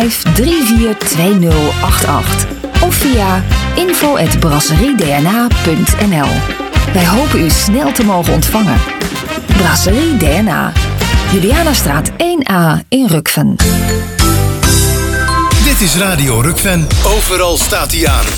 of via info@brasseriedna.nl. Wij hopen u snel te mogen ontvangen. Brasserie DNA. Julianastraat 1A in Rukven. Dit is Radio Rukven. Overal staat hij aan.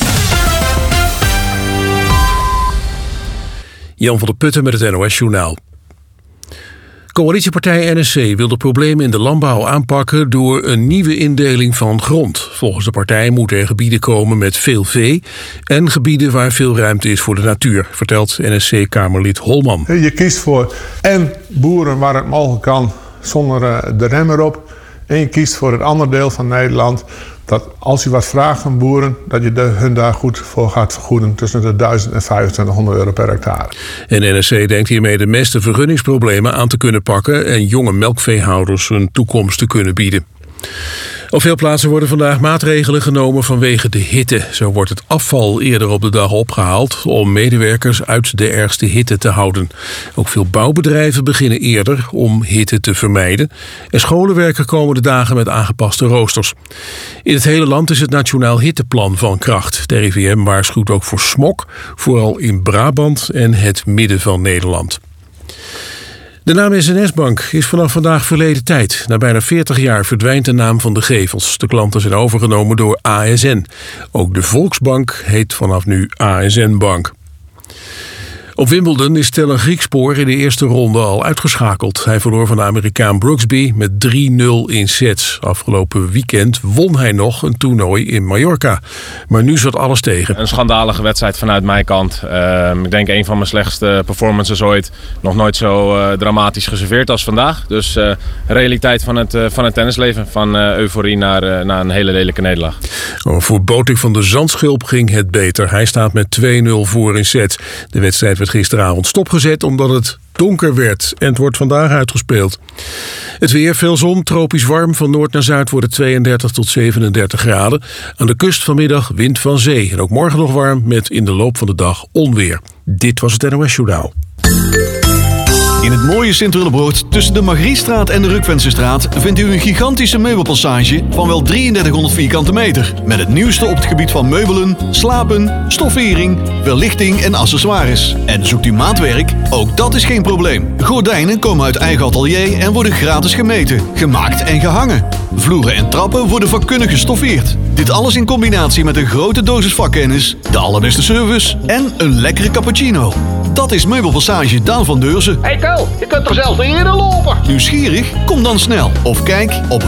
Jan van der Putten met het NOS-journaal. Coalitiepartij NSC wil de problemen in de landbouw aanpakken door een nieuwe indeling van grond. Volgens de partij moeten er gebieden komen met veel vee en gebieden waar veel ruimte is voor de natuur, vertelt NSC-Kamerlid Holman. Je kiest voor en boeren waar het mogelijk kan zonder de rem erop. En je kiest voor het andere deel van Nederland dat als je wat vraagt van boeren, dat je hun daar goed voor gaat vergoeden tussen de 1000 en 2500 euro per hectare. En NSC denkt hiermee de meeste vergunningsproblemen aan te kunnen pakken en jonge melkveehouders een toekomst te kunnen bieden. Op veel plaatsen worden vandaag maatregelen genomen vanwege de hitte. Zo wordt het afval eerder op de dag opgehaald om medewerkers uit de ergste hitte te houden. Ook veel bouwbedrijven beginnen eerder om hitte te vermijden. En scholen werken komende dagen met aangepaste roosters. In het hele land is het Nationaal Hitteplan van kracht. De RIVM waarschuwt ook voor smog, vooral in Brabant en het midden van Nederland. De naam SNS-Bank is vanaf vandaag verleden tijd. Na bijna 40 jaar verdwijnt de naam van de gevels. De klanten zijn overgenomen door ASN. Ook de Volksbank heet vanaf nu ASN Bank. Op Wimbledon is Teller Griekspoor in de eerste ronde al uitgeschakeld. Hij verloor van de Amerikaan Brooksby met 3-0 in sets. Afgelopen weekend won hij nog een toernooi in Mallorca. Maar nu zat alles tegen. Een schandalige wedstrijd vanuit mijn kant. Ik denk een van mijn slechtste performances ooit. Nog nooit zo dramatisch geserveerd als vandaag. Dus realiteit van het tennisleven. Van euforie naar een hele lelijke nederlaag. Voor Botik van de Zandschulp ging het beter. Hij staat met 2-0 voor in sets. De wedstrijd werd gisteravond stopgezet omdat het donker werd en het wordt vandaag uitgespeeld. Het weer, veel zon, tropisch warm. Van noord naar zuid wordt het 32 tot 37 graden. Aan de kust vanmiddag wind van zee. En ook morgen nog warm met in de loop van de dag onweer. Dit was het NOS Journaal. In het mooie Sint-Willebroord tussen de Margriestraat en de Rukvensestraat vindt u een gigantische meubelpassage van wel 3300 vierkante meter. Met het nieuwste op het gebied van meubelen, slapen, stoffering, verlichting en accessoires. En zoekt u maatwerk? Ook dat is geen probleem. Gordijnen komen uit eigen atelier en worden gratis gemeten, gemaakt en gehangen. Vloeren en trappen worden vakkundig gestoffeerd. Dit alles in combinatie met een grote dosis vakkennis, de allerbeste service en een lekkere cappuccino. Dat is Meubelpassage Daan van Deurzen. Hey Ko, je kunt toch zelfs eerder lopen? Nieuwsgierig? Kom dan snel of kijk op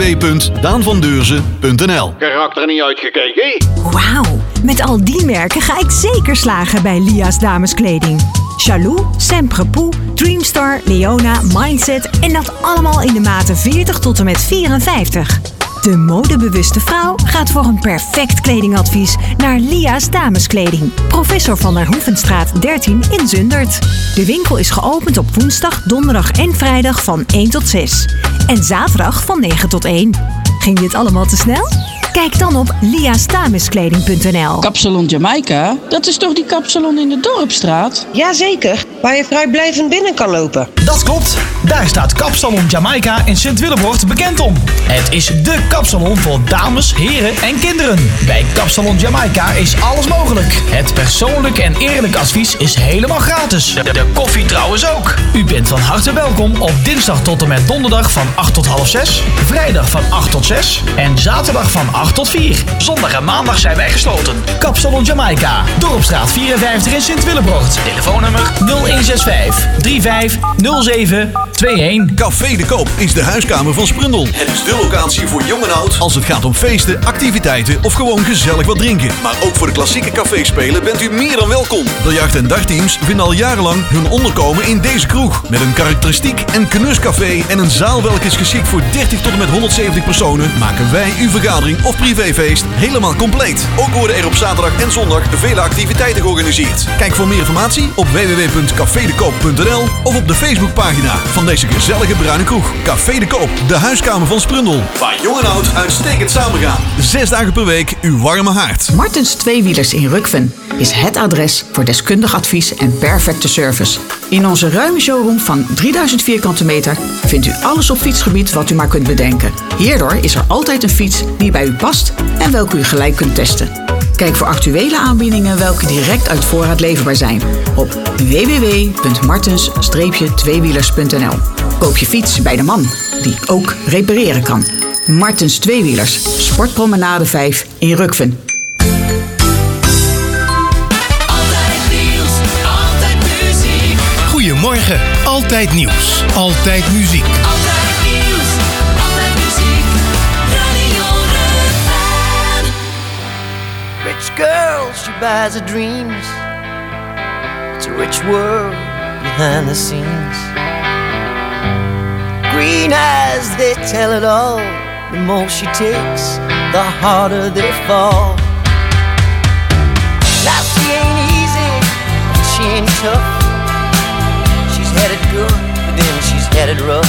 www.daanvandeurzen.nl. Karakter er niet uitgekeken. Wauw, met al die merken ga ik zeker slagen bij Lia's dameskleding. Chalou, Semprepoux, Dreamstar, Leona, Mindset en dat allemaal in de maten 40 tot en met 54. De modebewuste vrouw gaat voor een perfect kledingadvies naar Lia's Dameskleding. Professor van der Hoevenstraat 13 in Zundert. De winkel is geopend op woensdag, donderdag en vrijdag van 1 tot 6. En zaterdag van 9 tot 1. Ging dit allemaal te snel? Kijk dan op liasdameskleding.nl. Kapsalon Jamaica, dat is toch die kapsalon in de Dorpstraat? Jazeker, waar je vrijblijvend binnen kan lopen. Dat klopt, daar staat Kapsalon Jamaica in Sint-Willebroord bekend om. Het is dé kapsalon voor dames, heren en kinderen. Bij Kapsalon Jamaica is alles mogelijk. Het persoonlijk en eerlijk advies is helemaal gratis. De koffie trouwens ook. U bent van harte welkom op dinsdag tot en met donderdag van 8 tot half 6, vrijdag van 8 tot 6 en zaterdag van 8 tot 4. Zondag en maandag zijn wij gesloten. Kapsalon Jamaica, Dorpstraat 54 in Sint-Willebroord. Telefoonnummer 0165 3507 21. Café de Koop is de huiskamer van Sprundel. Het is de locatie voor jong en oud als het gaat om feesten, activiteiten of gewoon gezellig wat drinken. Maar ook voor de klassieke caféspelen bent u meer dan welkom. Biljart- en dagteams vinden al jarenlang hun onderkomen in deze kroeg. Met een karakteristiek en knuscafé en een zaal welke is geschikt voor 30 tot en met 170 personen, maken wij uw vergadering of privéfeest helemaal compleet. Ook worden er op zaterdag en zondag vele activiteiten georganiseerd. Kijk voor meer informatie op www.cafedekoop.nl of op de Facebookpagina van van deze gezellige bruine kroeg. Café de Koop, de huiskamer van Sprundel. Waar jong en oud uitstekend samengaan. 6 dagen per week uw warme haard. Martens Tweewielers in Rukven is het adres voor deskundig advies en perfecte service. In onze ruime showroom van 3000 vierkante meter vindt u alles op fietsgebied wat u maar kunt bedenken. Hierdoor is er altijd een fiets die bij u past en welke u gelijk kunt testen. Kijk voor actuele aanbiedingen welke direct uit voorraad leverbaar zijn op www.martens-tweewielers.nl. Koop je fiets bij de man die ook repareren kan. Martens Tweewielers, Sportpromenade 5 in Rukven. Goedemorgen, altijd nieuws, altijd muziek. Altijd nieuws, altijd muziek. Radio Rukven. Rich girl, she buys her dreams. It's a rich world behind the scenes. Green eyes, they tell it all. The more she takes, the harder they fall. Now she ain't easy, she ain't tough. Headed good, but then she's headed rough.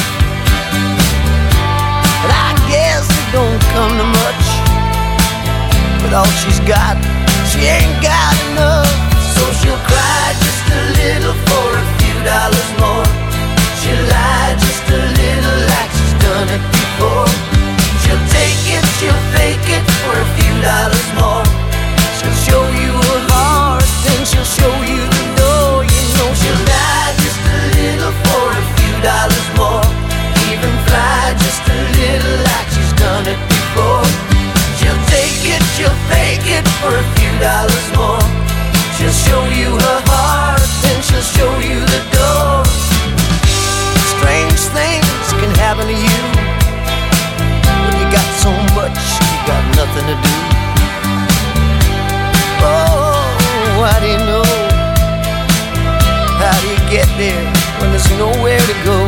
But I guess it don't come to much. With all she's got, she ain't got enough. So she'll cry just a little for a few dollars more. She'll lie just a little like she's done it before. She'll take it, she'll fake it for a few dollars more. She'll show you her heart, then she'll show you the door. You know she'll lie just a little for a few dollars more. Even fly just a little like she's done it before. She'll take it, she'll fake it for a few dollars more. She'll show you her heart, then she'll show you the door. Strange things can happen to you when you got so much, you got nothing to do. Oh, how do you know? How do you get there when there's nowhere to go?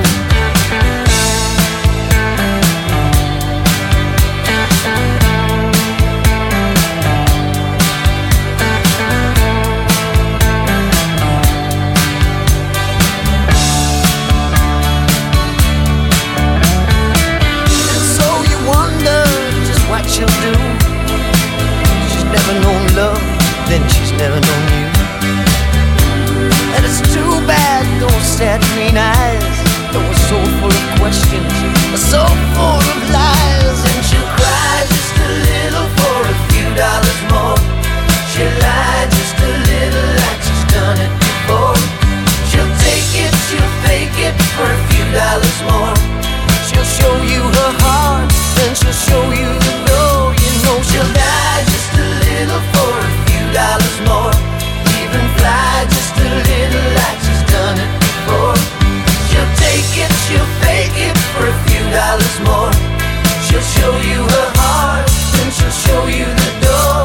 And so you wonder just what she'll do. She's never known love, then she's never known you. And it's too bad those sad green eyes that were so full of questions, so full of lies. And she'll cry just a little for a few dollars more. She'll lie just a little like she's done it before. She'll take it, she'll fake it for a few dollars more. She'll show you her heart, then she'll show you the door. You know she'll lie just a little for a few dollars more. Even fly just a little like she's done it before. She'll take it, she'll fake it for a few dollars more. She'll show you her heart, then she'll show you the door.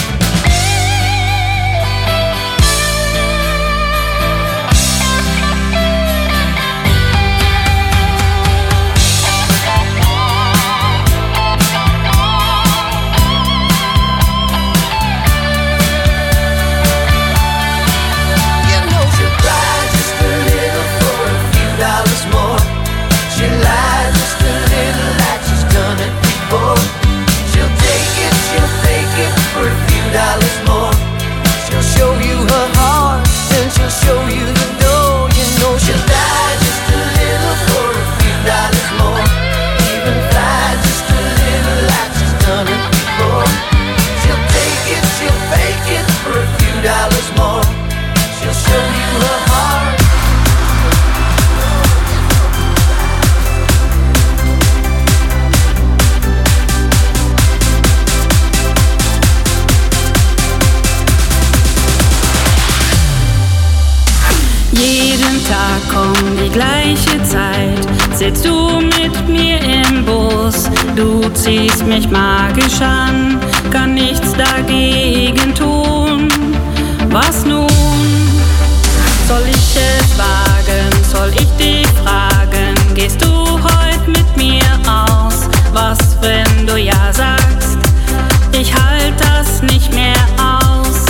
Sitzt du mit mir im Bus, du ziehst mich magisch an, kann nichts dagegen tun. Was nun? Soll ich es wagen, soll ich dich fragen, gehst du heute mit mir aus? Was, wenn du ja sagst, ich halt das nicht mehr aus.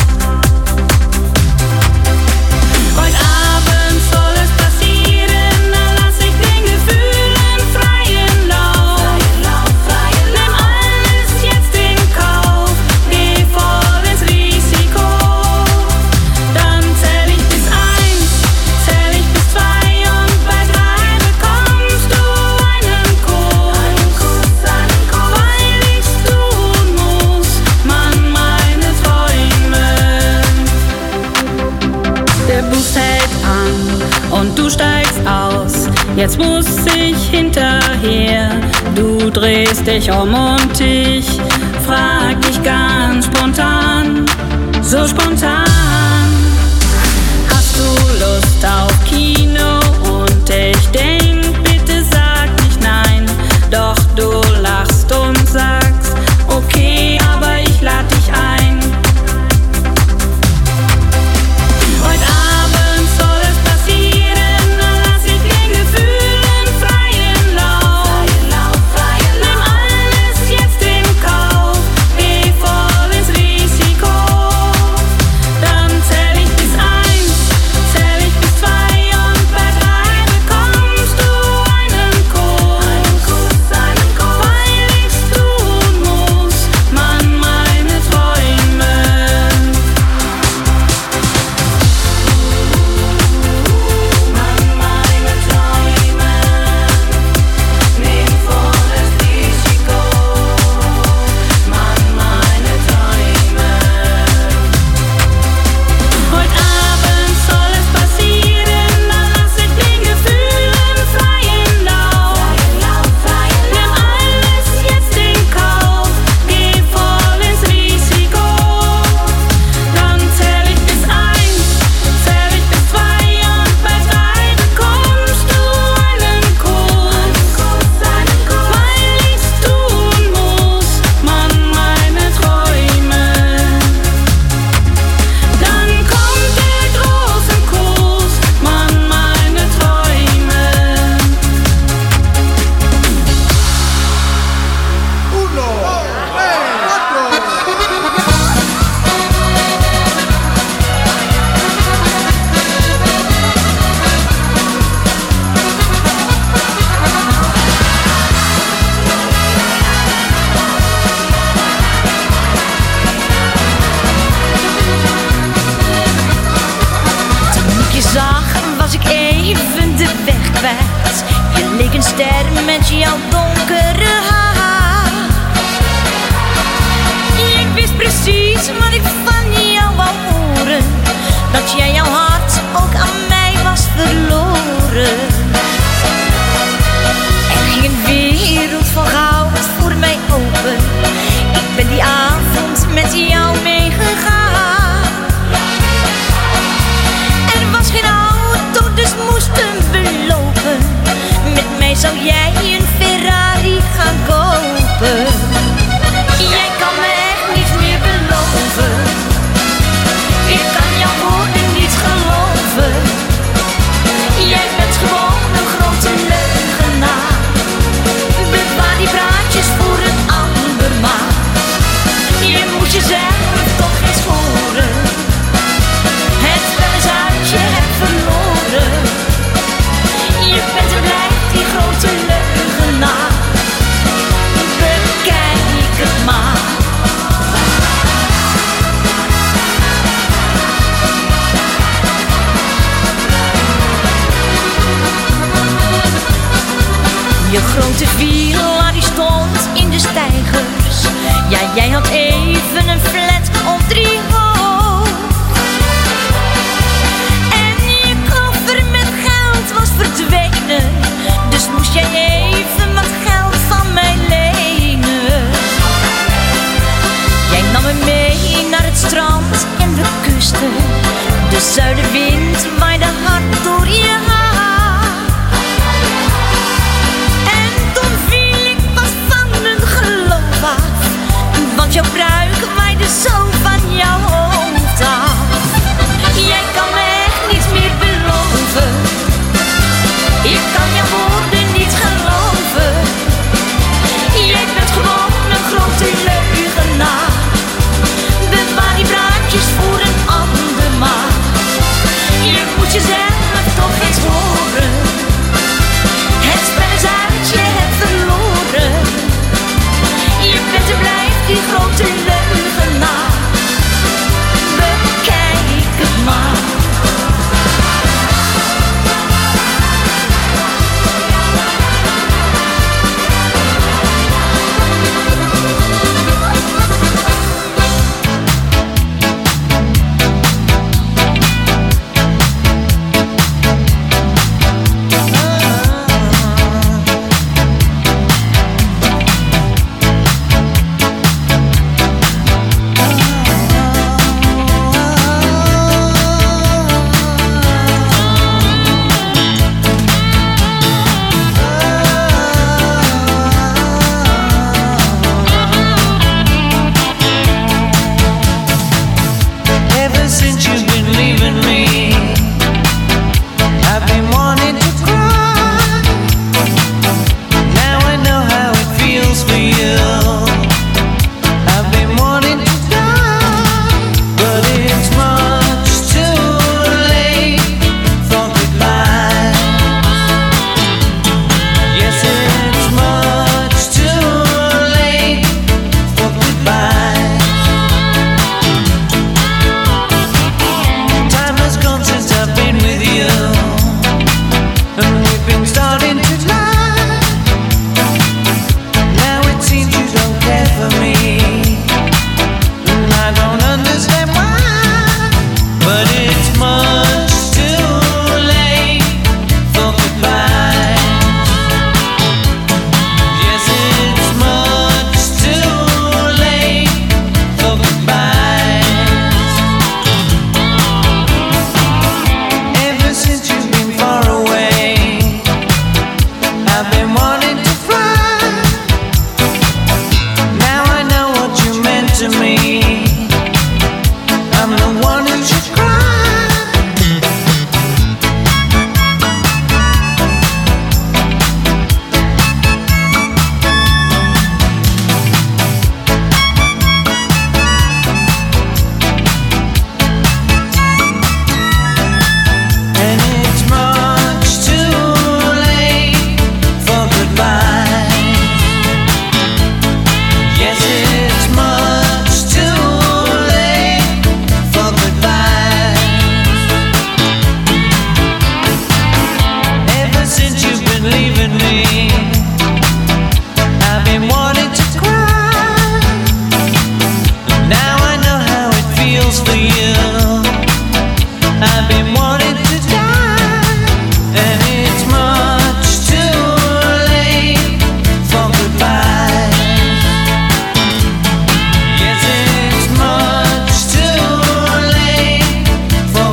Heute Abend soll es passieren, dann lass ich klingeln. Jetzt muss ich hinterher, du drehst dich um und ich frag dich ganz spontan, so spontan. Hast du Lust auf Kino? Und ich denk, bitte sag nicht nein, doch du lachst und sagst, okay, aber ich lad dich ein. Heute Abend soll es passieren, dann lass ich den Gefühlen freien Lauf. Nimm alles jetzt in Kauf, geh voll ins Risiko. Dann zähl ich bis 1, zähl ich bis 2 und bei 3 bekommst du einen Kuss. Weil ich's tun muss, Mann, meine Träume. Neem volles Risiko, Mann, meine Träume. Heute Abend soll es passieren, dann lass ich den Gefühlen freien Lauf. Nimm alles jetzt in Kauf, geh voll ins Risiko. Dann zähl ich bis 1, zähl ich bis 2 und bei 3 bekommst du einen Kuss. Weil ich's tun muss, Mann, meine Träume. Dann kommt der große Kuss, Mann, meine Träume. Toen ik je zag, was ik even de weg kwijt. Je leek een ster met jouw donkere haar. Ik wist precies wat ik van jou wou horen. Dat jij jouw hart ook aan mij was verloren. Er ging een wereld van goud voor mij open. Ik ben die avond met jou meegegaan. Er was geen auto, dus moesten we lopen. Met mij zou jij een Ferrari gaan kopen. Jij kan me echt niets meer beloven. Ik kan jouw woorden niet geloven. Jij bent gewoon een grote leugenaar. Bewaar die praatjes voor een ander maar. Je moet jezelf toch eens horen. Het wel eens uit je hebt verloren. Je bent en blijft die grote leugenaar. Bekijk het maar. Je grote villa die stond in de steigers. Ja, jij had even een flat op 3 hoog. En je koffer met geld was verdwenen. Dus moest jij even wat geld van mij lenen. Jij nam me mee naar het strand en de kusten. De zuidenwind waaide hard door je haar. Want jouw pruik waaide zo van jouw hoofd af. Jij kan me echt niets meer beloven. Ik kan jouw woorden niet geloven. Jij bent gewoon een grote leugenaar. Bewaar die praatjes voor een ander maar. Je moet jezelf goodbye. Time has gone since I've been with you, and we've been starting to lie. Now it seems you don't care for me, and I don't understand why. But it's much too late for goodbye. Yes, it's much too late for goodbye. Ever since you've been far away, I've been wanting to fly. Now I know what you meant to me. I'm the one who should cry. And it's much too late for goodbye. Yes, it's much too late for goodbye. Ever since you've been leaving me, I've been wanting to cry. Now I know how it feels for you. I've been wanting to die, and it's much too late for goodbye. Yes, it's much too late for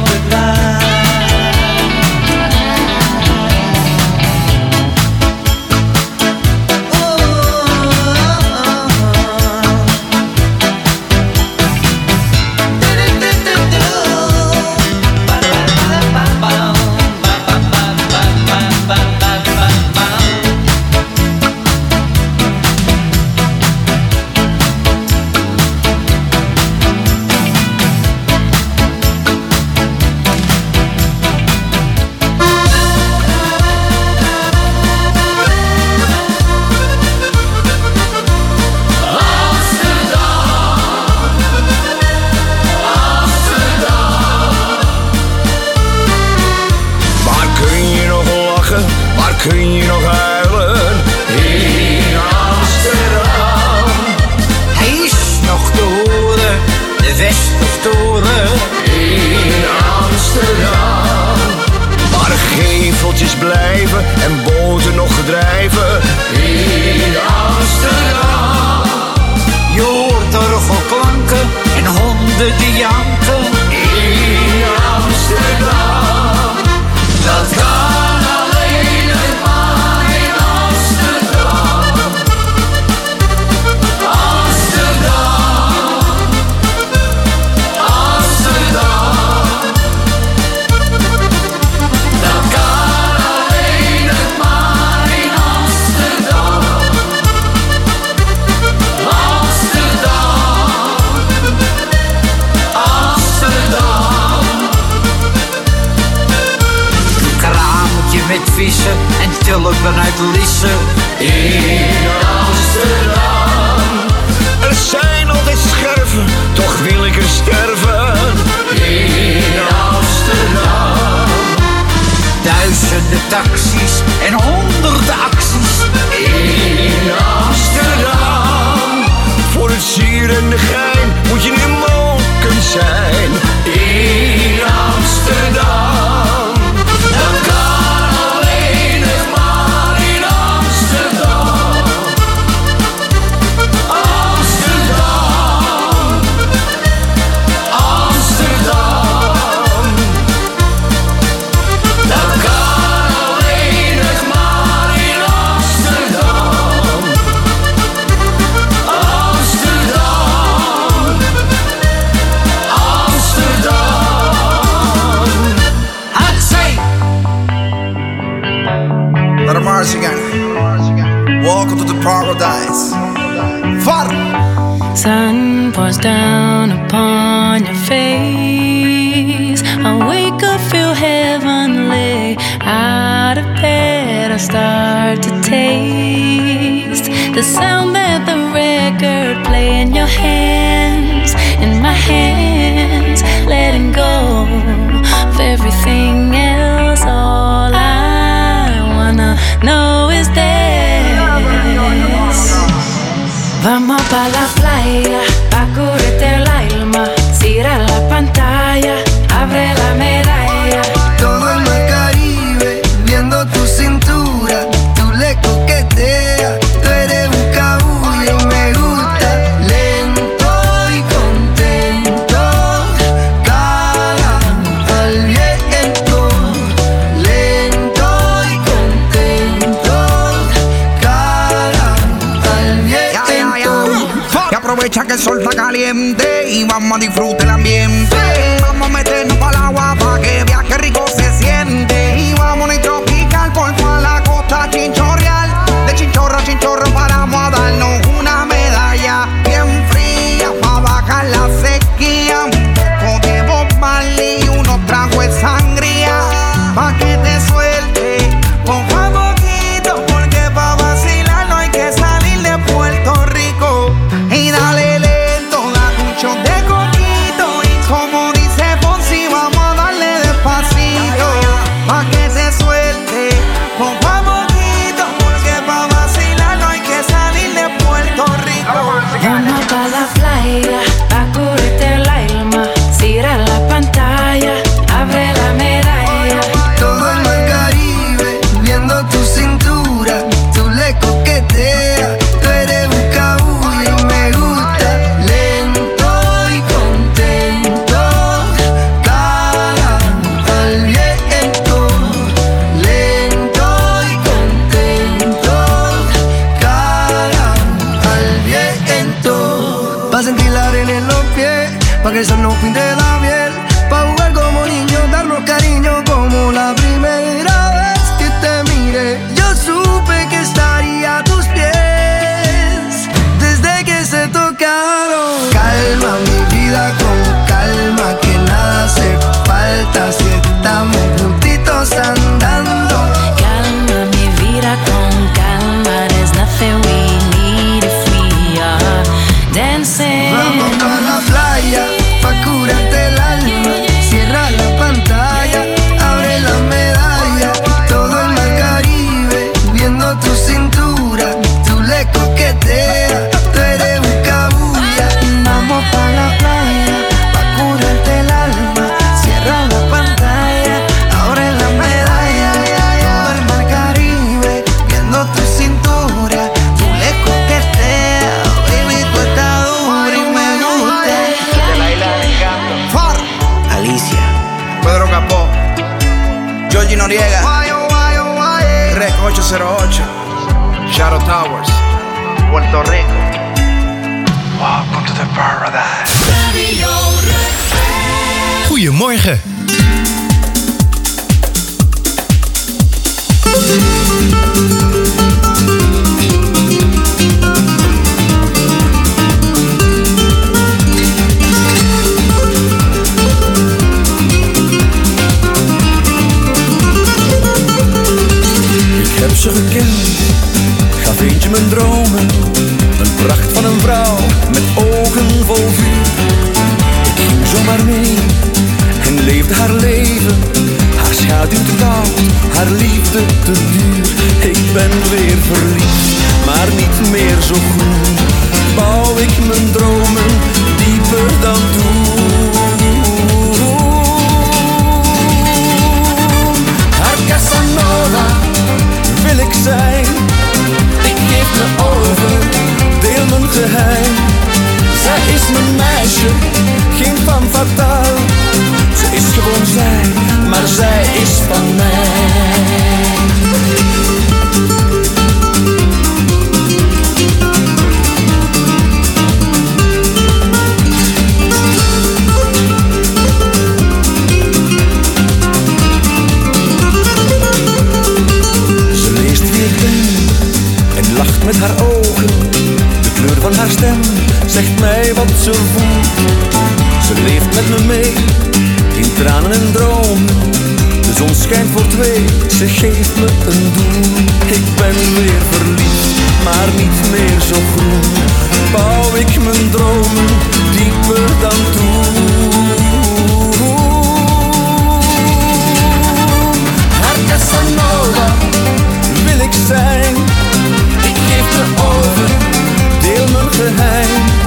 Waar kun je nog lachen, waar kun je nog huilen? In Amsterdam. Hij is nog te horen, de Westertoren. In Amsterdam. Waar geveltjes blijven en boten nog gedrijven. In Amsterdam. Je hoort orgelklanken en honden die janken. In Amsterdam. Dat kan alleen maar in Amsterdam. Amsterdam. Amsterdam. Dat kan alleen maar in Amsterdam. Amsterdam. Amsterdam. Kraamtje met vissen en tulpen uit Lisse. In Amsterdam. Er zijn altijd scherven, toch wil ik er sterven. In Amsterdam. Duizenden taxis en honderden acties. In Amsterdam. Voor het sier en de gein moet je niet moken zijn. In Amsterdam. Dat kan alleen maar in Amsterdam. Amsterdam. Amsterdam. Dat kan alleen maar in Amsterdam. Amsterdam. Amsterdam. Hatsai. Let her march again. Welcome to the paradise. Far. Sun pours down upon your face. I wake up, feel heavenly. Out of bed, I start to taste the sound that the record play in your hand. la playa, pa' cubrirte el alma. Cierra la pantalla, abre la medalla. Todo el mar Caribe, viendo tu cintura, tú le coqueteas, tú eres un cabullo y me gusta. Lento y contento, cara al viento. Lento y contento, cara al viento. Y aprovecha que el sol está caliente y vamos a disfrutar el ambiente. Vamos a meternos para el agua pa' que veas que rico se siente. Y vamos a tropical por toda la costa chinchorreal. De chinchorro a chinchorro paramos a darnos una medalla bien fría pa' bajar la sequía. Un poco de Bob Marley y unos tragos de sangría pa' que te suelte poco a poquito, porque pa' vacilar no hay que salir de Puerto Rico. Y dale lento, da un shot de coquito. Y como dice Fonsi, vamos a darle despacito pa' que se suelte poco a poquito, porque pa' vacilar no hay que salir de Puerto Rico. Vamos pa' la playa, pa' cubrirte el alma. Cierra la pantalla, abre la medalla. Todo el mar Caribe, viendo tu cintura, tú le coqueteas, tú eres un cabullo y me gusta. Lento y contento, cara al viento. Lento y contento, cara al viento. Pa' sentir la arena en los pies, pa' que el sol nos pinte la piel, pa' jugar como niños, darnos cariño como la primera vez que te miré. Yo supe que estaría a tus pies desde que se tocaron. Calma mi vida con calma, que nada hace falta si estamos juntitos andando. Calma mi vida con calma. There's nothing we need if we are dancing. Vamos pa' la playa, pa' curarte el alma. Cierra la pantalla, abre la medalla. Todo el mar Caribe, viendo tu cintura, tú le coqueteas, tú eres un cabulla. Vamos pa' la playa, pa' curarte el alma. Cierra la pantalla, abre la medalla. Todo el mar Caribe, viendo tu cintura, tú le coqueteas. Baby, tú estás dura y me gusta. De la isla del encanto. Far. Alicia, Pedro Capó, Georgie Noriega, Rec 808, Shadow Towers, Puerto Rico. Welcome to the paradise. Goedemorgen. Ik heb ze gekend, gaf eentje mijn dromen. Een pracht van een vrouw met ogen vol vuur. Ik ging zomaar mee en leefde haar leven. Haar schaduw te koud, haar liefde te duur. Ik ben weer verliefd, maar niet meer zo groen. Bouw ik mijn dromen dieper dan toen. Haar Casanova wil ik zijn. Ik geef me over, deel mijn geheim. Zij is mijn meisje, geen femme fatale. Ze is gewoon zij, maar zij is van mij. Met haar ogen, de kleur van haar stem zegt mij wat ze voelt. Ze leeft met me mee, in tranen en dromen. De zon schijnt voor twee, ze geeft me een doel. Ik ben weer verliefd, maar niet meer zo groen. Bouw ik mijn dromen dieper dan toen. Haar Casanova wil ik zijn. Ik geef me over, deel mijn geheim.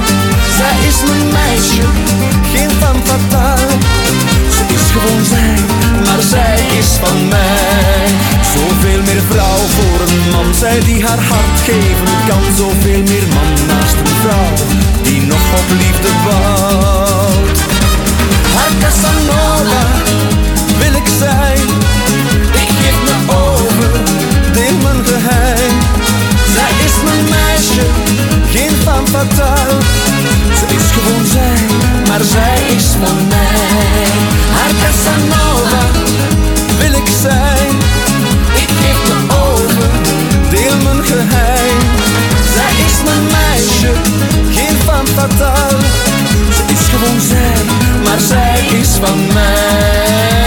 is mijn meisje, geen femme fatale. Ze is gewoon zij, maar zij is van mij. Zoveel meer vrouw voor een man, zij die haar hart geven kan. Zoveel meer man naast een vrouw, die nog op liefde bouwt. Haar Casanova wil ik zijn. Ik geef me over, deel mijn geheim. Zij is mijn meisje, geen femme fatale. Ze is gewoon zij, maar zij is van mij. Haar Casanova wil ik zijn. Ik geef me over, deel mijn geheim. Zij is mijn meisje, geen femme fatale. Ze is gewoon zij, maar zij is van mij.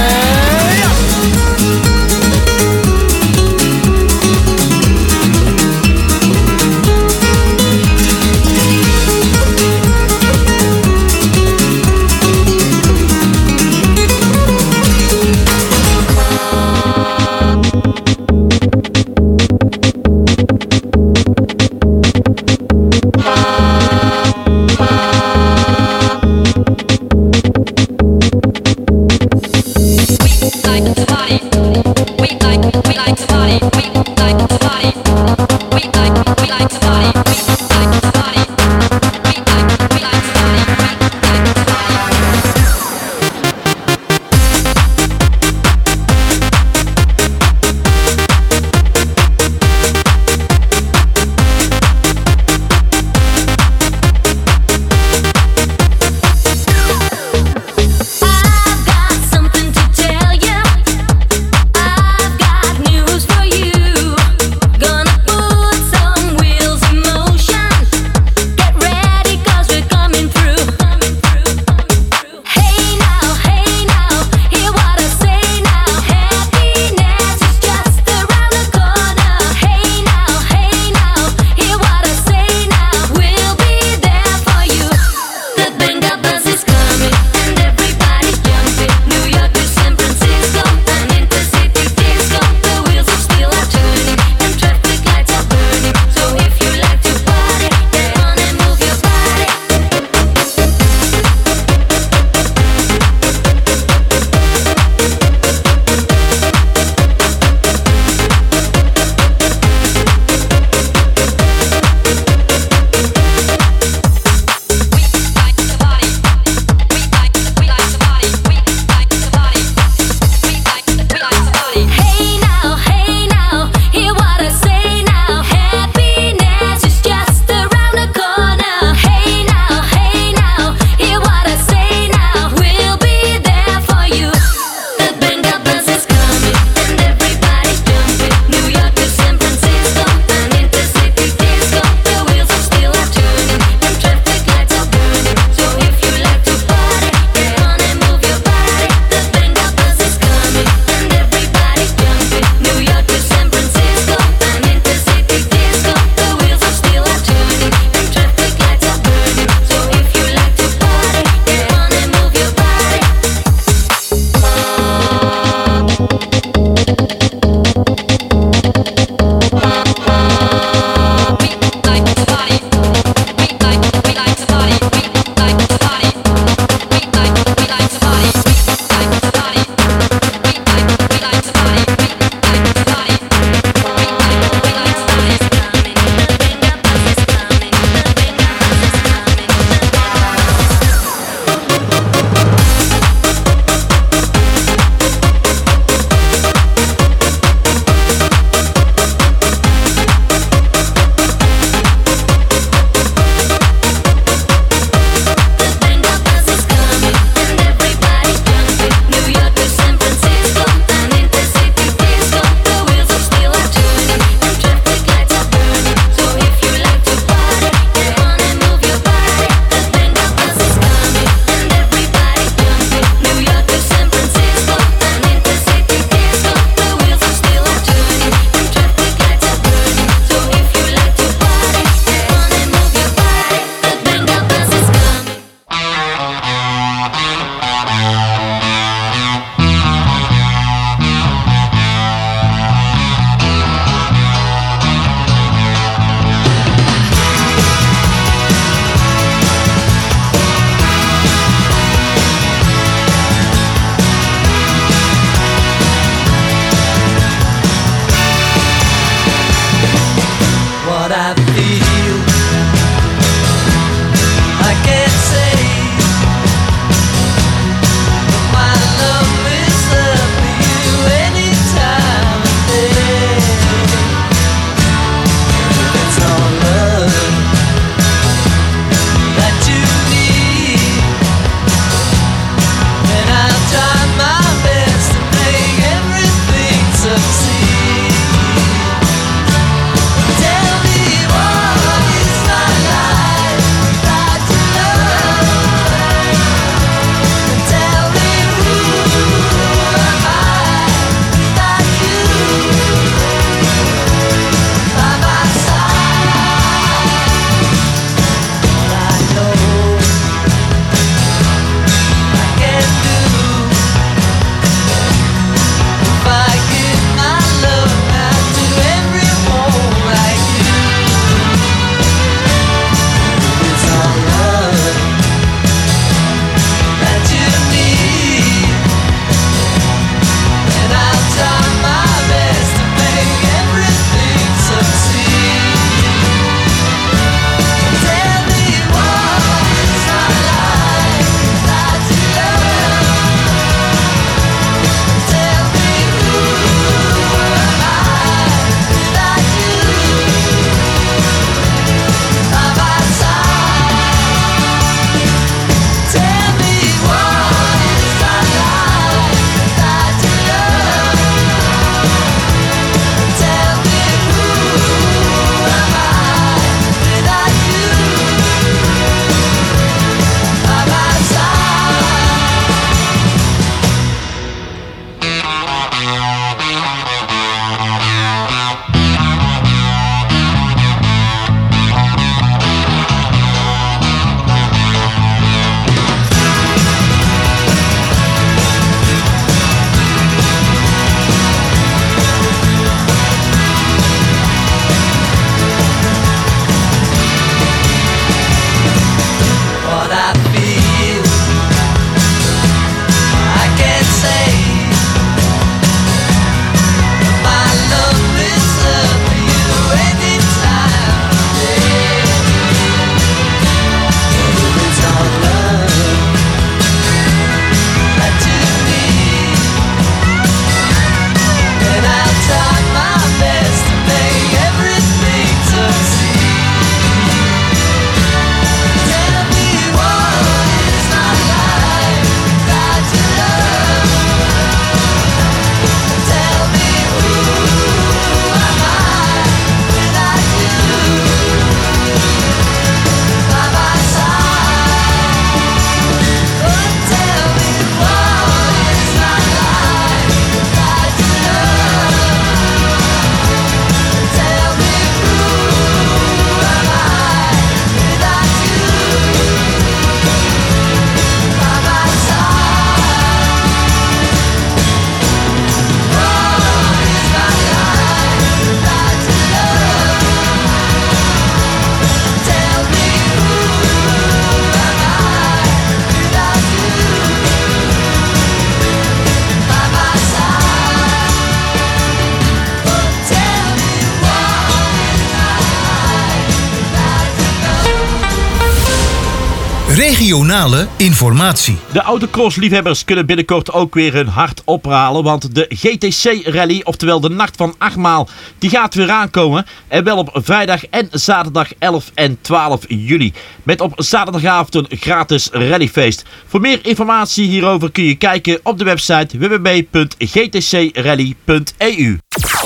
Regionale informatie. De autocross-liefhebbers kunnen binnenkort ook weer hun hart ophalen, want de GTC-rally, oftewel de Nacht van Achtmaal, die gaat weer aankomen. En wel op vrijdag en zaterdag 11 en 12 juli. Met op zaterdagavond een gratis rallyfeest. Voor meer informatie hierover kun je kijken op de website www.gtcrally.eu.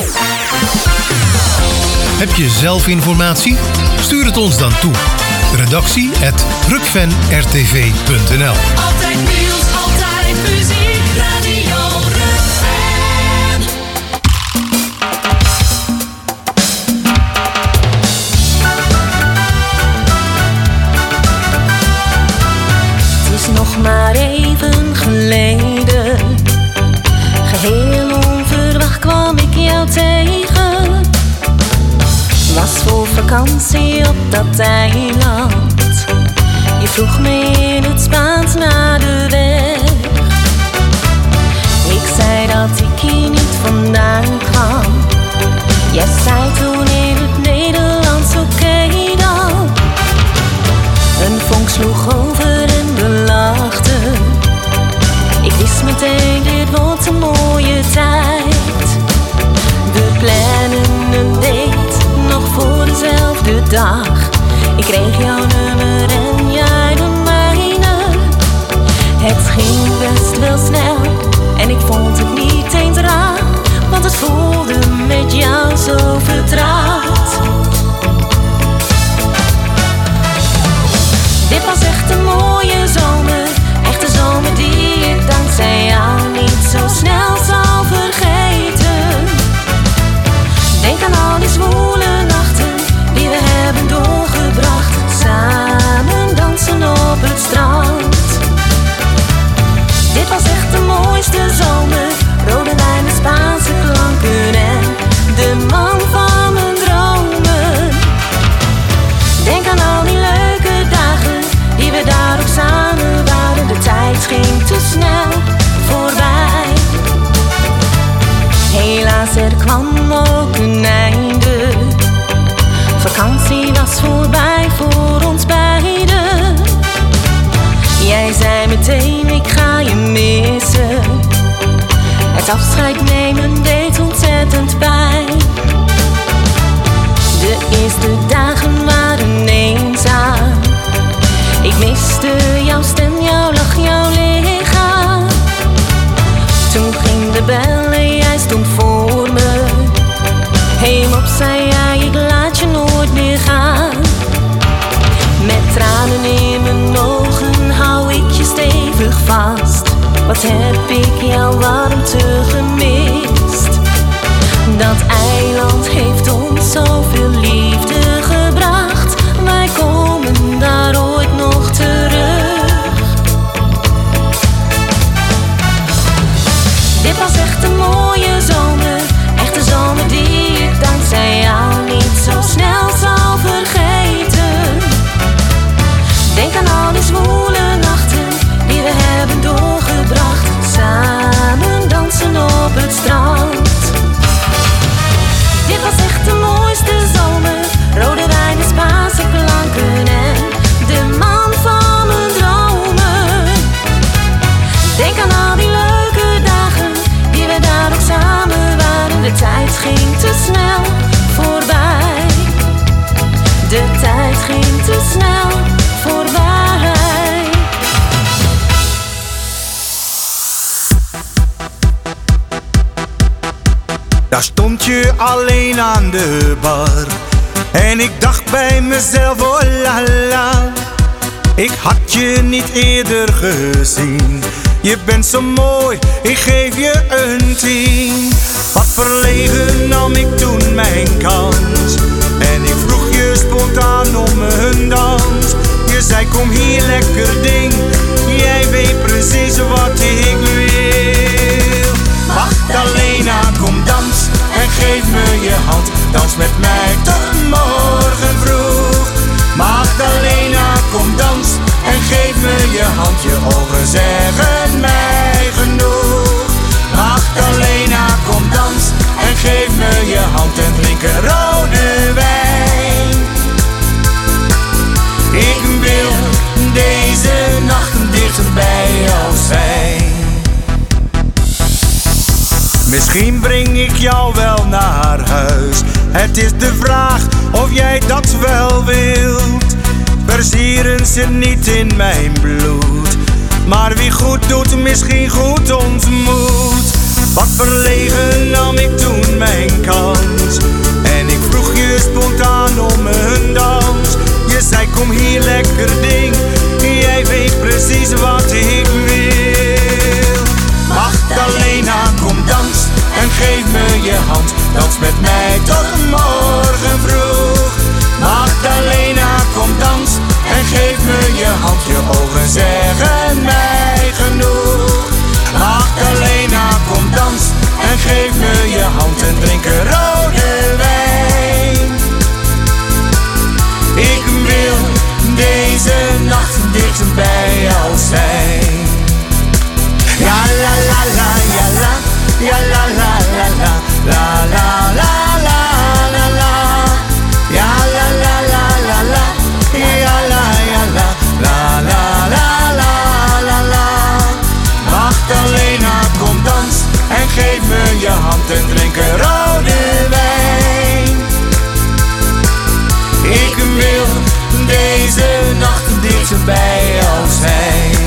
Heb je zelf informatie? Stuur het ons dan toe. redactie@rukvenrtv.nl. Altijd nieuws, altijd muziek, Radio Rukven. Het is nog maar even geleden. Geheel onverwacht kwam ik jou tegen. Was voor vakantie op dat eiland. Je vroeg me in het Spaans naar de weg. Ik zei dat ik hier niet vandaan kwam. Jij zei toen in het Nederlands oké dan. Een vonk sloeg over en we lachten. Ik wist meteen, dit wordt een mooie tijd. We plannen een date, nog voor dezelfde dag. Ik kreeg jouw nummer en jij de mijne. Het ging best wel snel en ik vond het niet eens raar, want het voelde met jou zo vertrouwd. Dit was echt een mooie zomer, echt een zomer die ik dankzij jou niet zo snel zal vergeten. Denk aan al die zwoele nachten die we hebben doorgebracht, samen dansen op het strand. Dit was echt de mooiste zomer, rode wijn en Spaanse klanken en de man van mijn dromen. Denk aan al die leuke dagen die we daar ook samen waren, de tijd ging te snel voorbij. Helaas, er kwam ook een einde. Vakantie was voorbij voor ons beiden. Jij zei meteen, ik ga je missen. Het afscheid nemen deed ontzettend pijn. De eerste dagen waren eenzaam. Ik miste jouw stem, jouw lach, jouw lichaam. Toen ging de bel en jij stond voor me. Hemop, zei jij, ik laat je nooit meer gaan. Met tranen in mijn ogen hou ik je stevig vast. Wat heb ik jouw warmte gemist. Dat eiland heeft ons zoveel liefde gebracht. Wij komen daar ooit nog terug. Dit was echt een mooie zomer, echt een zomer die ik dankzij jou niet zo snel zal vergeten. Denk aan al die zwoele nachten die we hebben doorgebracht, samen dansen op het strand. Dit was echt de mooiste zomer, rode wijn en Spaanse klanken en de man van mijn dromen. Denk aan al die leuke dagen die we daar ook samen waren, de tijd ging te snel voorbij. De tijd ging te snel voorbij. Daar stond je alleen aan de bar en ik dacht bij mezelf, oh la la. Ik had je niet eerder gezien. Je bent zo mooi, ik geef je een 10. Wat verlegen nam ik toen mijn kans en ik vroeg je spontaan om een dans. Je zei kom hier lekker ding, jij weet precies wat ik wil. Magdalena, kom dans en geef me je hand. Dans met mij tot morgen vroeg. Magdalena, kom dans en geef me je hand. Je ogen zeggen mij genoeg. Magdalena, kom dans en geef me je hand. En drink een rode wijn. Ik wil deze Misschien breng ik jou wel naar huis. Het is de vraag of jij dat wel wilt. Versieren zit niet in mijn bloed, maar wie goed doet, misschien goed ontmoet. Wat verlegen nam ik toen mijn kans en ik vroeg je spontaan om een dans. Je zei kom hier lekker ding, jij weet precies wat ik wil. Magdalena, kom dans en geef me je hand. Dans met mij tot morgen vroeg. Magdalena, kom dans en geef me je hand. Je ogen zeggen mij genoeg. Magdalena, kom dans en geef me je hand en drink een rode wijn. Ik wil deze nacht dicht bij jou zijn. Ja la la la, ja la, ja la la la la, la la la la la la. Ja la la la la la, ja la ja la, la la la la la la. Magdalena, kom dans en geef me je hand en drink een rode wijn. Ik wil deze nacht dicht bij jou zijn.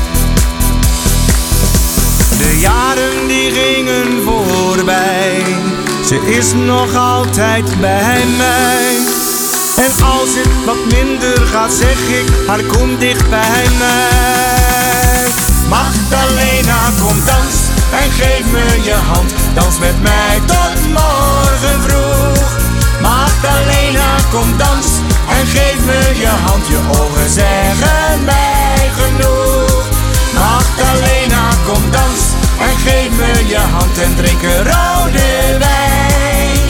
De jaren die gingen voorbij, ze is nog altijd bij mij. En als het wat minder gaat, zeg ik haar kom dicht bij mij. Magdalena, kom dans en geef me je hand. Dans met mij tot morgen vroeg. Magdalena, kom dans en geef me je hand. Je ogen zeggen mij genoeg. Magdalena, kom dans en geef me je hand en drink een rode wijn.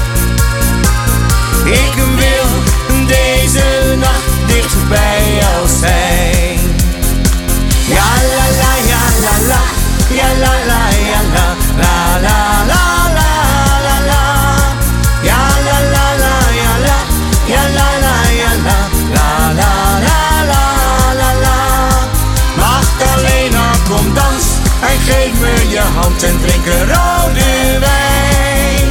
Ik wil deze nacht dicht bij jou zijn. Ja la la, ja la la, ja la la, ja la, la la la la la la. Ja la la la, ja la, ja la la, ja la, la la la la la la. Magdalena, kom dans en geef me je hand en drink een rode wijn.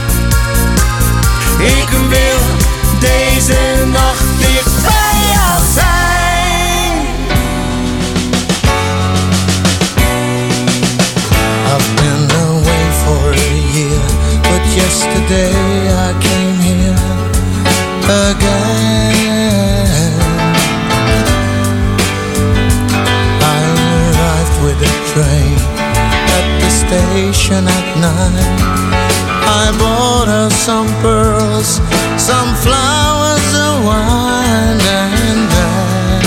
Ik wil deze nacht dicht bij jou zijn. I've been away for a year, but yesterday I came here again. I arrived with a train at the station at 9. I bought her some pearls, some flowers, a wine, and then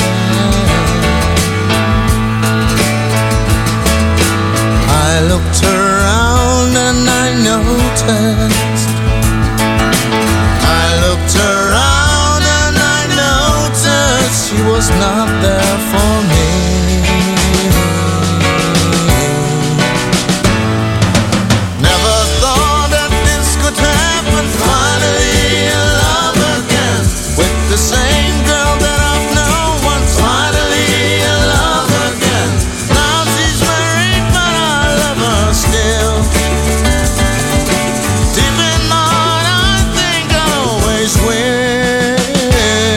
I looked around and I noticed. I looked around and I noticed she was not there for me. The same girl that I've known once, finally in love again. Now she's married, but I love her still. Deep in my heart, I think I always will.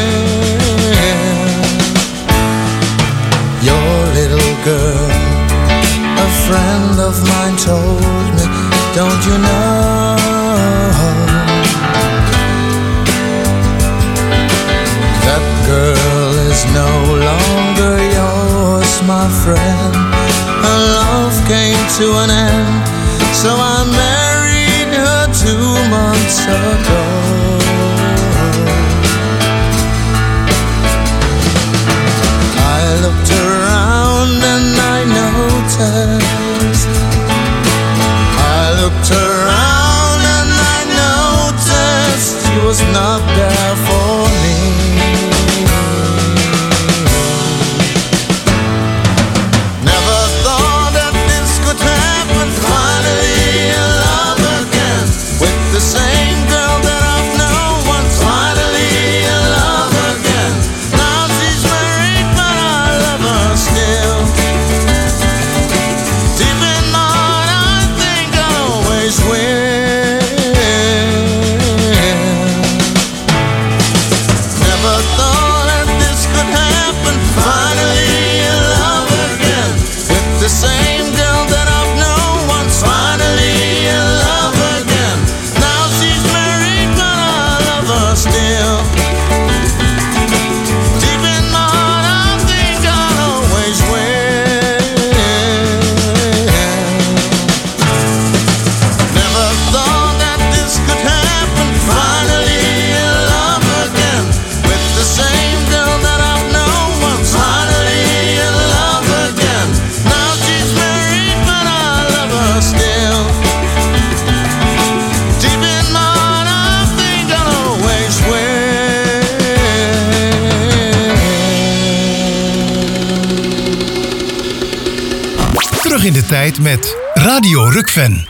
Your little girl, a friend of mine told me, don't you know? Girl is no longer yours, my friend. Her love came to an end, so I married her 2 months ago. I looked around and I noticed. I looked around and I noticed she was not there for me. The same girl that terug in de tijd met Radio Rukven.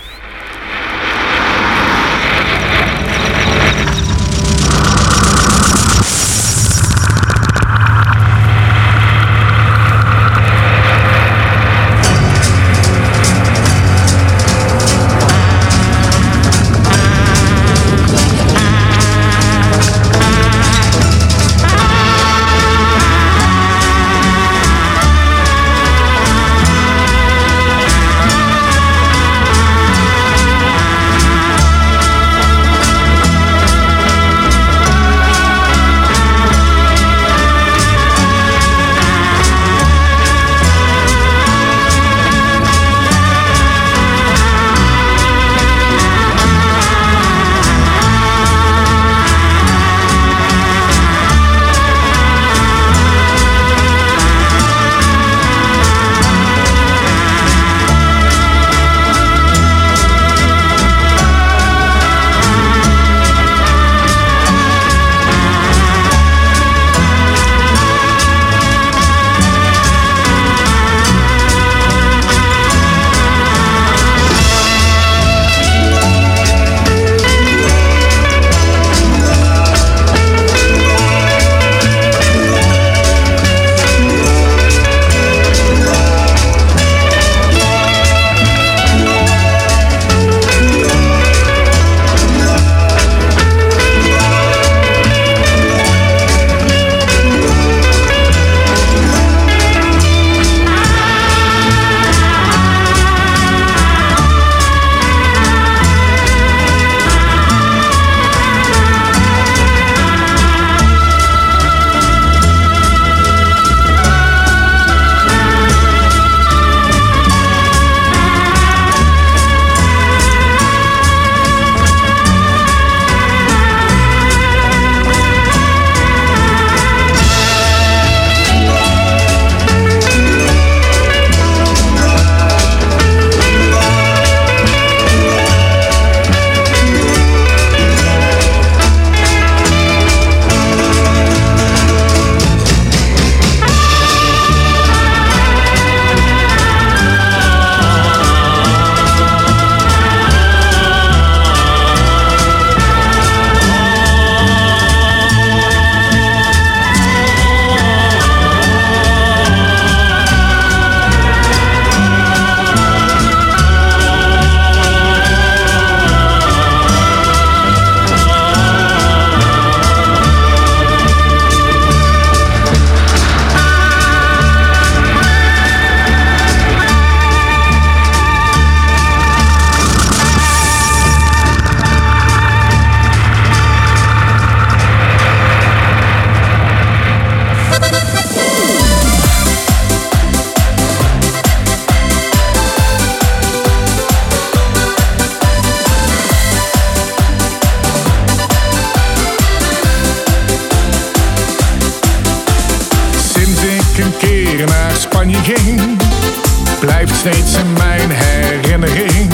blijft steeds in mijn herinnering.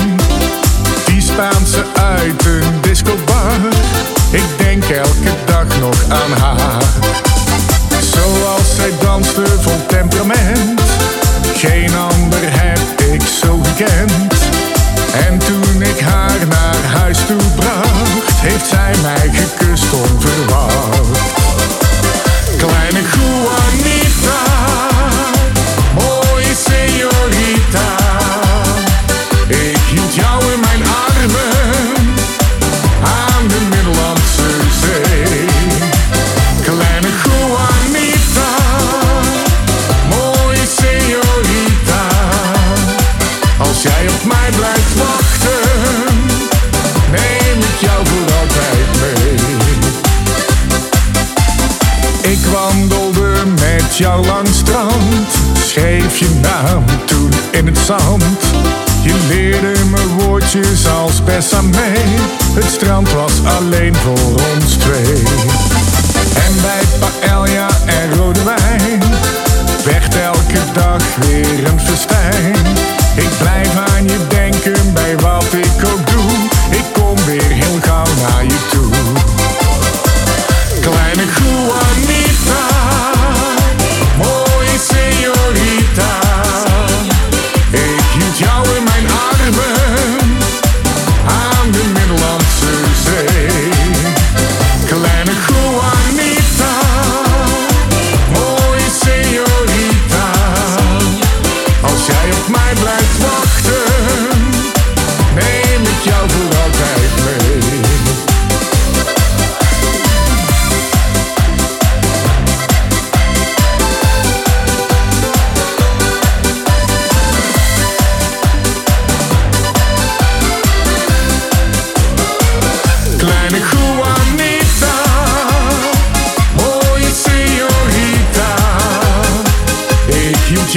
Die Spaanse uit een discobar, ik denk elke dag nog aan haar. Zoals zij danste vol temperament, geen ander heb ik zo gekend. En toen ik haar naar huis toe bracht, heeft zij mij gekust onverwacht. Kleine Juanita, mooie señorita, ik hield jou in mijn armen aan de Middellandse Zee. Kleine Juanita, mooie señorita, als jij op mij blijft wachten, neem ik jou voor altijd mee. Ik wandelde met jou langs strand, schreef je naam toen in het zand. Je leerde me woordjes als besame, het strand was alleen voor ons twee. En bij paella en rode wijn werd elke dag weer een festijn. Ik blijf aan je denken bij wat ik ook doe, ik kom weer heel gauw naar je toe. Kleine Juanita, mooie señorita, ik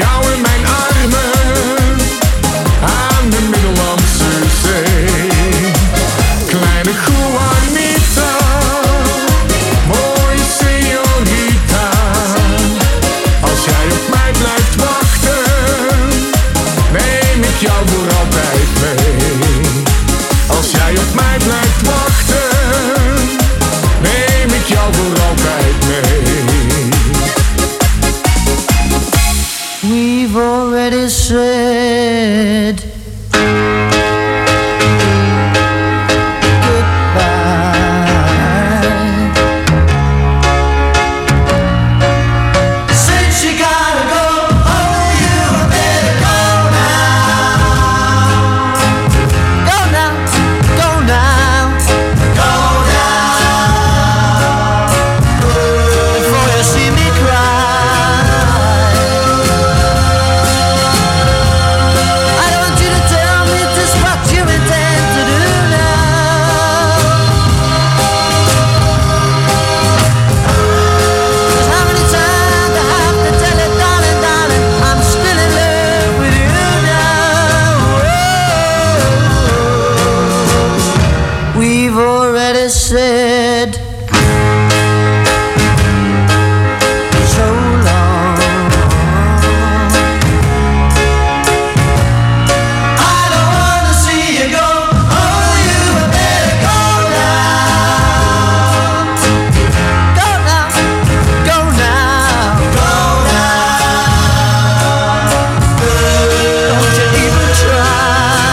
jou in mijn armen aan de Middellandse Zee. Kleine Juanita, mooie señorita, als jij op mij blijft wachten, neem ik jou voor altijd mee. Als jij op mij blijft wachten, neem ik jou voor altijd mee. We've already said said so long. I don't wanna see you go. Oh, you had better go now. Go now, go now, go now. Don't you even try.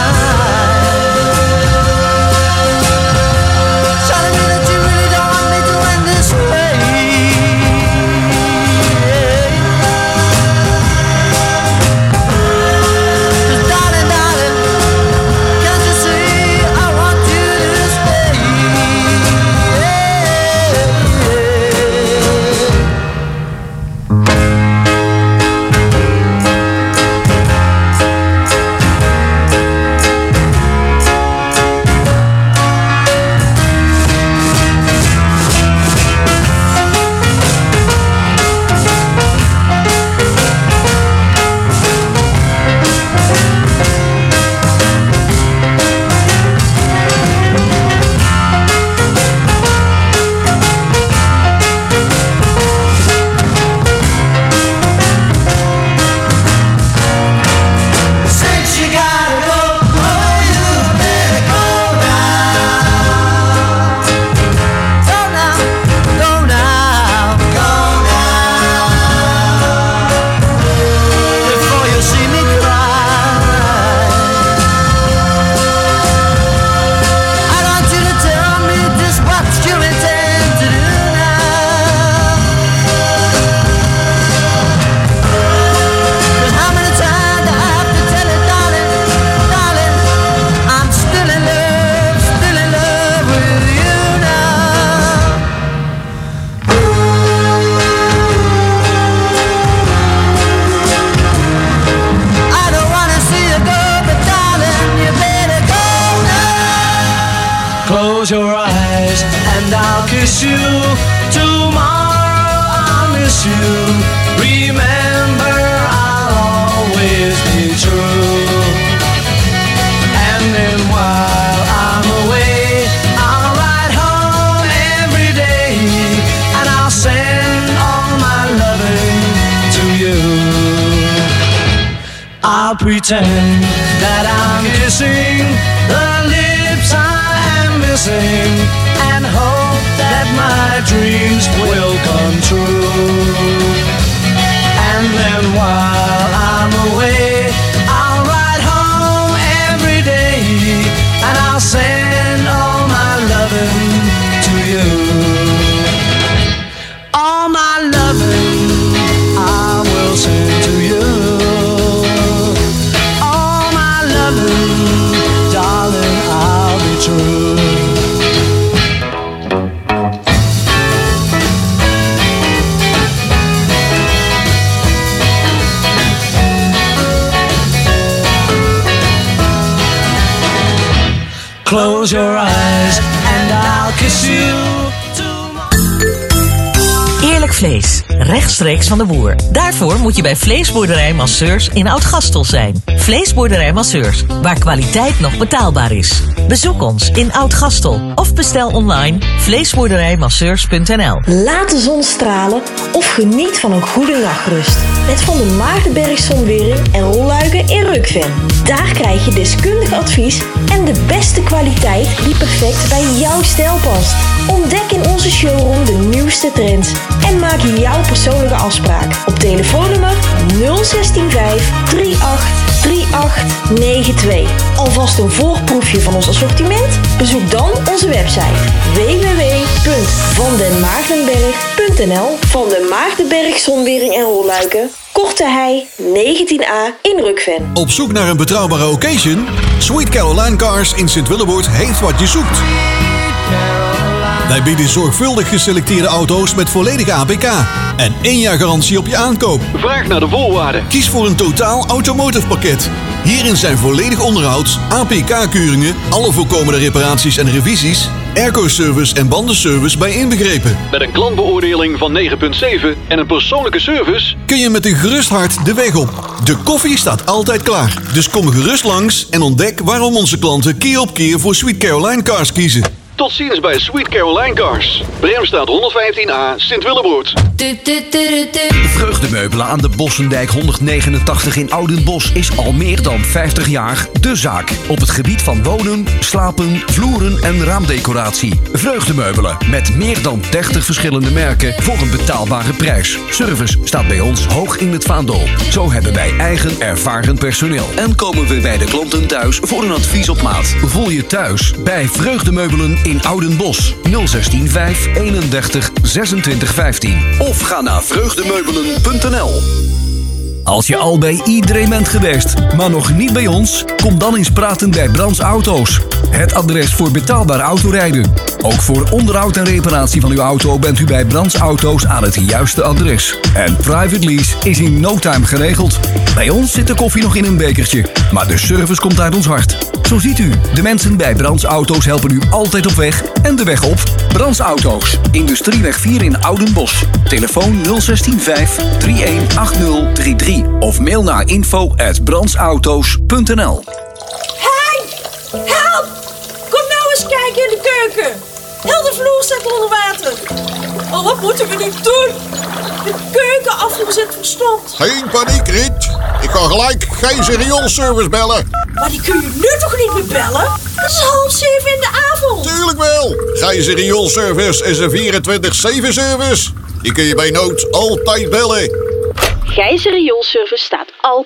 Close your eyes and I'll kiss you. Tomorrow I'll miss you. Remember, I'll always be true. And then while I'm away, I'll ride home every day, and I'll send all my loving to you. I'll pretend that I'm kissing the lips I am missing, and hope that my dreams will come true. And then while I'm away, I'll ride home every day, and I'll send all my loving to you. All my loving I will send to you. All my loving, darling, I'll be true. Close your eyes and I'll kiss you. Heerlijk vlees, rechtstreeks van de boer. Daarvoor moet je bij Vleesboerderij Masseurs in Oud-Gastel zijn. Vleesboerderij Masseurs, waar kwaliteit nog betaalbaar is. Bezoek ons in Oud-Gastel of bestel online vleesboerderijmasseurs.nl. Laat de zon stralen of geniet van een goede nachtrust. Met Van der Maardenberg Zonwering en rolluiken in Rukven. Daar krijg je deskundig advies en de beste kwaliteit die perfect bij jouw stijl past. Ontdek in onze showroom de nieuwste trends en maak jouw persoonlijke afspraak op telefoonnummer 0165 383892. Alvast een voorproefje van ons assortiment? Bezoek dan onze website www.vandenmaardenberg.nl. Van den Maardenberg Zonwering en Rolluiken, Korte Hei 19A in Rukven. Op zoek naar een betrouwbare occasion? Sweet Caroline Cars in Sint-Willeboord heeft wat je zoekt. Wij bieden zorgvuldig geselecteerde auto's met volledige APK en 1 jaar garantie op je aankoop. Vraag naar de voorwaarden. Kies voor een totaal automotive pakket. Hierin zijn volledig onderhoud, APK-keuringen, alle voorkomende reparaties en revisies, airco-service en bandenservice bij inbegrepen. Met een klantbeoordeling van 9,7 en een persoonlijke service kun je met een gerust hart de weg op. De koffie staat altijd klaar. Dus kom gerust langs en ontdek waarom onze klanten keer op keer voor Sweet Caroline Cars kiezen. Tot ziens bij Sweet Caroline Cars. Bremstraat 115A, Sint-Willeboord. Vreugdemeubelen aan de Bossendijk 189 in Oudenbosch is al meer dan 50 jaar de zaak. Op het gebied van wonen, slapen, vloeren en raamdecoratie. Vreugdemeubelen met meer dan 30 verschillende merken voor een betaalbare prijs. Service staat bij ons hoog in het vaandel. Zo hebben wij eigen ervaren personeel. En komen we bij de klanten thuis voor een advies op maat. Voel je thuis bij Vreugdemeubelen in Oudenbosch 016 5 31 26 15. Of ga naar vreugdemeubelen.nl. Als je al bij iedereen bent geweest, maar nog niet bij ons, kom dan eens praten bij Brands Auto's. Het adres voor betaalbaar autorijden. Ook voor onderhoud en reparatie van uw auto bent u bij Brands Auto's aan het juiste adres. En private lease is in no time geregeld. Bij ons zit de koffie nog in een bekertje, maar de service komt uit ons hart. Zo ziet u, de mensen bij Brands Auto's helpen u altijd op weg en de weg op. Brands Auto's, Industrieweg 4 in Oudenbosch. Telefoon 016 5 318033 of mail naar info@brandsauto's.nl. Hey, help! Kom nou eens kijken in de keuken. Heel de vloer staat onder water. Oh, wat moeten we nu doen? De keukenafvoer zit verstompt. Geen paniek, Riet. Ik ga gelijk Gijs Rioolservice bellen. Maar die kun je nu toch niet meer bellen? Het is 6:30 in de avond. Tuurlijk wel. Gijs Rioolservice is een 24/7 service. Die kun je bij nood altijd bellen. Gijs Rioolservice staat altijd